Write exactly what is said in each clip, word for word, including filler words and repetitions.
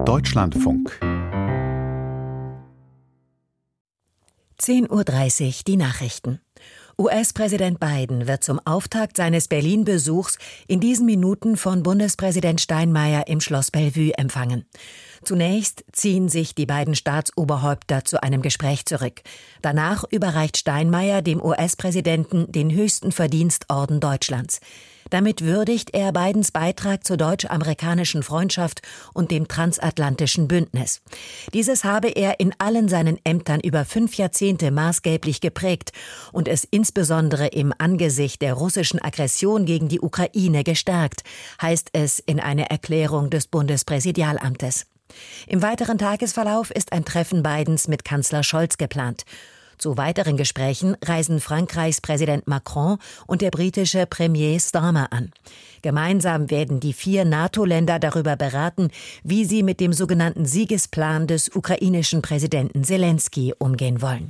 Deutschlandfunk. zehn Uhr dreißig, die Nachrichten. U S-Präsident Biden wird zum Auftakt seines Berlin-Besuchs in diesen Minuten von Bundespräsident Steinmeier im Schloss Bellevue empfangen. Zunächst ziehen sich die beiden Staatsoberhäupter zu einem Gespräch zurück. Danach überreicht Steinmeier dem U S-Präsidenten den höchsten Verdienstorden Deutschlands. Damit würdigt er Bidens Beitrag zur deutsch-amerikanischen Freundschaft und dem transatlantischen Bündnis. Dieses habe er in allen seinen Ämtern über fünf Jahrzehnte maßgeblich geprägt und es insbesondere im Angesicht der russischen Aggression gegen die Ukraine gestärkt, heißt es in einer Erklärung des Bundespräsidialamtes. Im weiteren Tagesverlauf ist ein Treffen Bidens mit Kanzler Scholz geplant. Zu weiteren Gesprächen reisen Frankreichs Präsident Macron und der britische Premier Starmer an. Gemeinsam werden die vier NATO-Länder darüber beraten, wie sie mit dem sogenannten Siegesplan des ukrainischen Präsidenten Selenskyj umgehen wollen.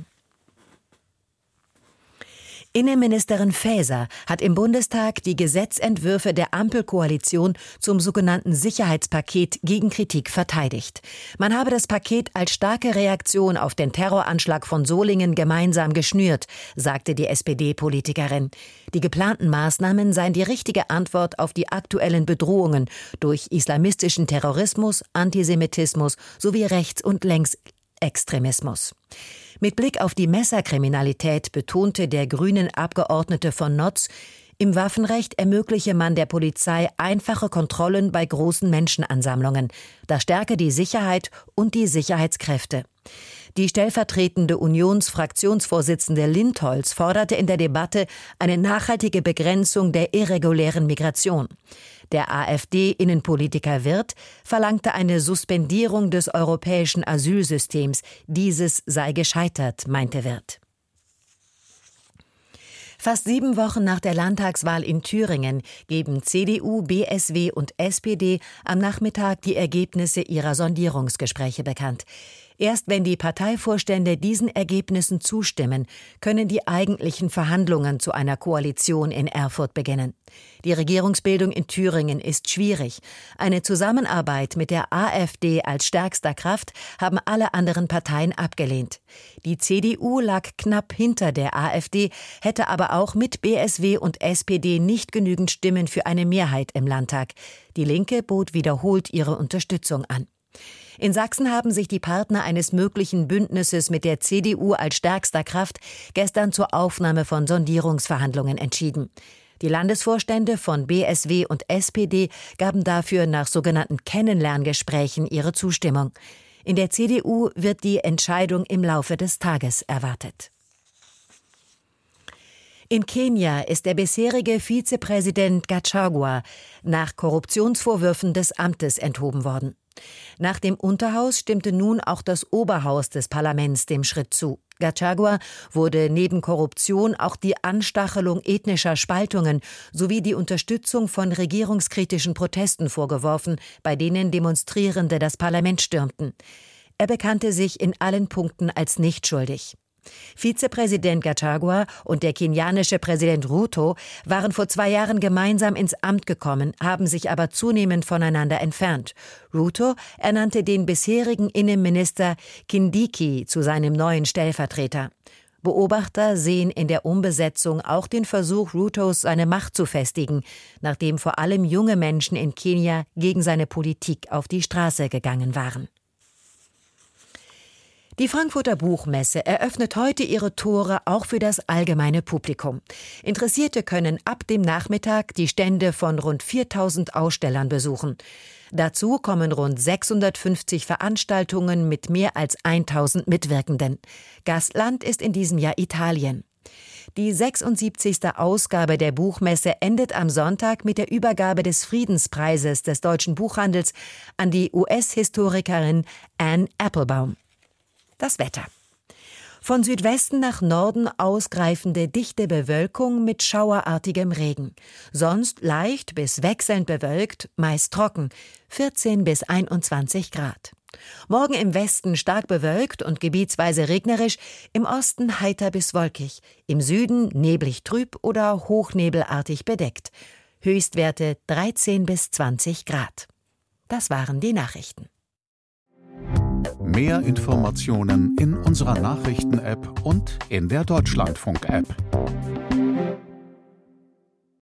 Innenministerin Faeser hat im Bundestag die Gesetzentwürfe der Ampelkoalition zum sogenannten Sicherheitspaket gegen Kritik verteidigt. Man habe das Paket als starke Reaktion auf den Terroranschlag von Solingen gemeinsam geschnürt, sagte die S P D-Politikerin. Die geplanten Maßnahmen seien die richtige Antwort auf die aktuellen Bedrohungen durch islamistischen Terrorismus, Antisemitismus sowie Rechts- und Linksextremismus. Mit Blick auf die Messerkriminalität betonte der Grünen-Abgeordnete von Notz, im Waffenrecht ermögliche man der Polizei einfache Kontrollen bei großen Menschenansammlungen. Das stärke die Sicherheit und die Sicherheitskräfte. Die stellvertretende Unionsfraktionsvorsitzende Lindholz forderte in der Debatte eine nachhaltige Begrenzung der irregulären Migration. Der AfD-Innenpolitiker Wirth verlangte eine Suspendierung des europäischen Asylsystems. Dieses sei gescheitert, meinte Wirth. Fast sieben Wochen nach der Landtagswahl in Thüringen geben C D U, B S W und S P D am Nachmittag die Ergebnisse ihrer Sondierungsgespräche bekannt. Erst wenn die Parteivorstände diesen Ergebnissen zustimmen, können die eigentlichen Verhandlungen zu einer Koalition in Erfurt beginnen. Die Regierungsbildung in Thüringen ist schwierig. Eine Zusammenarbeit mit der AfD als stärkster Kraft haben alle anderen Parteien abgelehnt. Die C D U lag knapp hinter der AfD, hätte aber auch mit B S W und S P D nicht genügend Stimmen für eine Mehrheit im Landtag. Die Linke bot wiederholt ihre Unterstützung an. In Sachsen haben sich die Partner eines möglichen Bündnisses mit der C D U als stärkster Kraft gestern zur Aufnahme von Sondierungsverhandlungen entschieden. Die Landesvorstände von B S W und S P D gaben dafür nach sogenannten Kennenlerngesprächen ihre Zustimmung. In der C D U wird die Entscheidung im Laufe des Tages erwartet. In Kenia ist der bisherige Vizepräsident Gachagua nach Korruptionsvorwürfen des Amtes enthoben worden. Nach dem Unterhaus stimmte nun auch das Oberhaus des Parlaments dem Schritt zu. Gachagua wurde neben Korruption auch die Anstachelung ethnischer Spaltungen sowie die Unterstützung von regierungskritischen Protesten vorgeworfen, bei denen Demonstrierende das Parlament stürmten. Er bekannte sich in allen Punkten als nicht schuldig. Vizepräsident Gachagua und der kenianische Präsident Ruto waren vor zwei Jahren gemeinsam ins Amt gekommen, haben sich aber zunehmend voneinander entfernt. Ruto ernannte den bisherigen Innenminister Kindiki zu seinem neuen Stellvertreter. Beobachter sehen in der Umbesetzung auch den Versuch Rutos, seine Macht zu festigen, nachdem vor allem junge Menschen in Kenia gegen seine Politik auf die Straße gegangen waren. Die Frankfurter Buchmesse eröffnet heute ihre Tore auch für das allgemeine Publikum. Interessierte können ab dem Nachmittag die Stände von rund viertausend Ausstellern besuchen. Dazu kommen rund sechshundertfünfzig Veranstaltungen mit mehr als tausend Mitwirkenden. Gastland ist in diesem Jahr Italien. Die sechsundsiebzigste Ausgabe der Buchmesse endet am Sonntag mit der Übergabe des Friedenspreises des deutschen Buchhandels an die U S-Historikerin Anne Applebaum. Das Wetter. Von Südwesten nach Norden ausgreifende dichte Bewölkung mit schauerartigem Regen. Sonst leicht bis wechselnd bewölkt, meist trocken, vierzehn bis einundzwanzig Grad. Morgen im Westen stark bewölkt und gebietsweise regnerisch, im Osten heiter bis wolkig, im Süden neblig trüb oder hochnebelartig bedeckt. Höchstwerte dreizehn bis zwanzig Grad. Das waren die Nachrichten. Mehr Informationen in unserer Nachrichten-App und in der Deutschlandfunk-App.